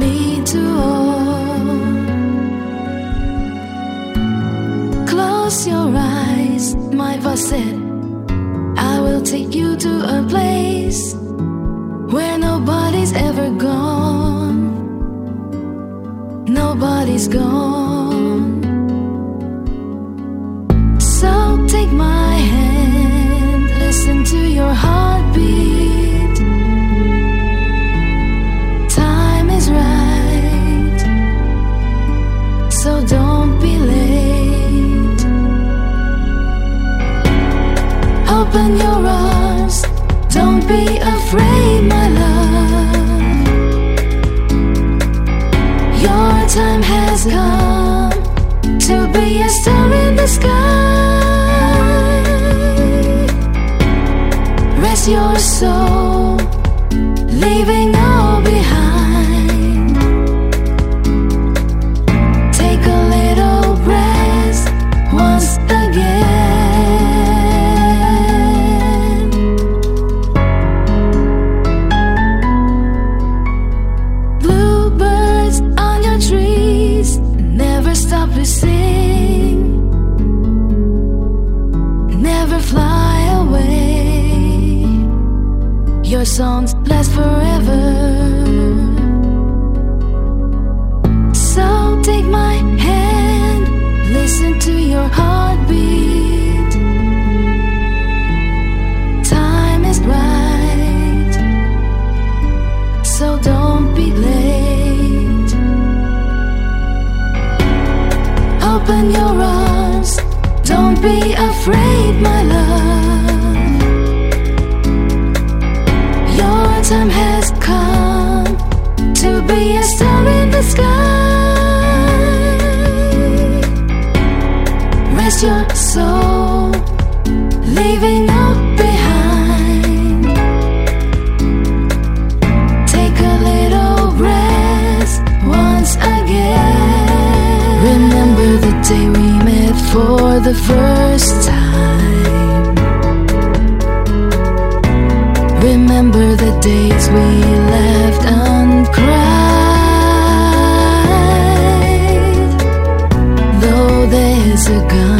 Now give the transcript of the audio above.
me to hold. Close your eyes, my voice said, I will take you to a place where nobody's ever gone. Nobody's gone. So take my hand, listen to your heartbeat. Time is right, so don't be late. Open your arms, don't be afraid, my love. Your time has come to be a star in the sky. Rest your soul, leaving all behind. Take a little rest once again. Bluebirds on your trees never stop to sing, never fly away. Your songs last forever. So take my hand, listen to your heartbeat. Time is right, so don't be late. Open your arms, don't be afraid, my love. Your time has come to be a star in the sky. Rest your soul, leaving out behind. Take a little rest once again. Remember the day we met for the first time. Remember the days we laughed and cried. Though there's a gun